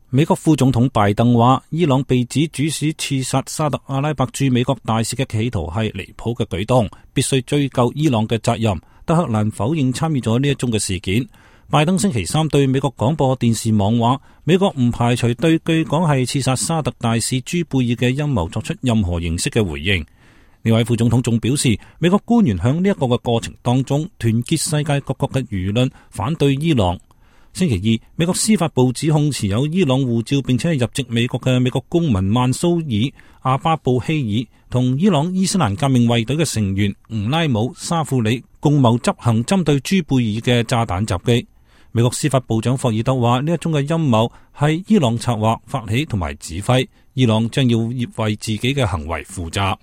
美國副總統拜登話，伊朗被指主使刺殺沙特阿拉伯駐美國大使嘅企圖係離譜嘅舉動，必須追究伊朗嘅責任。德黑蘭否認參與咗呢一宗嘅事件。拜登星期三對美國廣播電視網話，美國唔排除對據講係刺殺沙特大使朱貝爾嘅陰謀作出任何形式嘅回應。呢位副總統仲表示，美國官員響呢一個嘅過程當中團結世界各國嘅輿論反對伊朗。星期二，美國司法部指控持有伊朗護照並且係入籍美國嘅美國公民曼蘇爾、阿巴布希爾同伊朗伊斯蘭革命衛隊嘅成員吾拉姆沙庫里共謀執行針對朱貝爾嘅炸彈襲擊。美國司法部長霍爾德話，呢一宗嘅陰謀係伊朗策劃、發起同埋指揮，伊朗將要為自己嘅行為負責。